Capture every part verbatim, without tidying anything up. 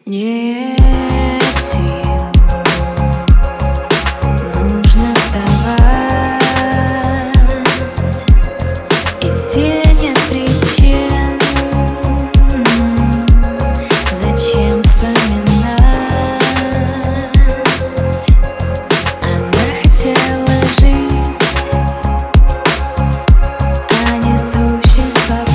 Нет сил, нужно вставать, и где нет причин, зачем вспоминать? Она хотела жить, а не существовать.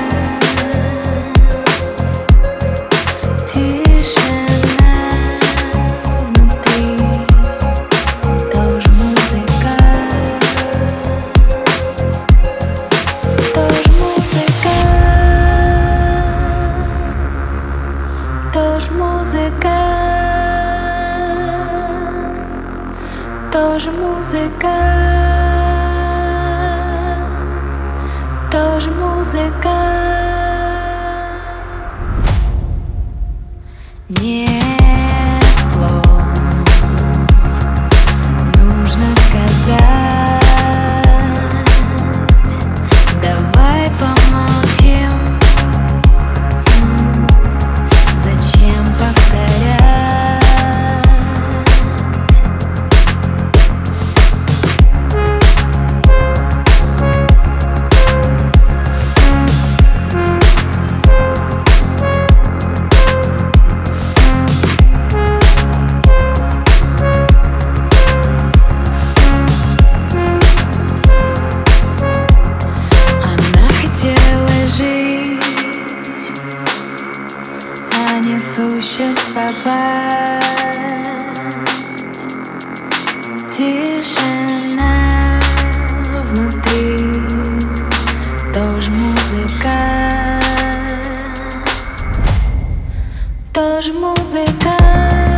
Тоже музыка, тоже музыка, тоже музыка. Нет слов, нужно сказать. Давай помолчим. Зачем повторять? Она хотела жить, а не существовать. Тишина внутри, тоже музыка, тоже музыка.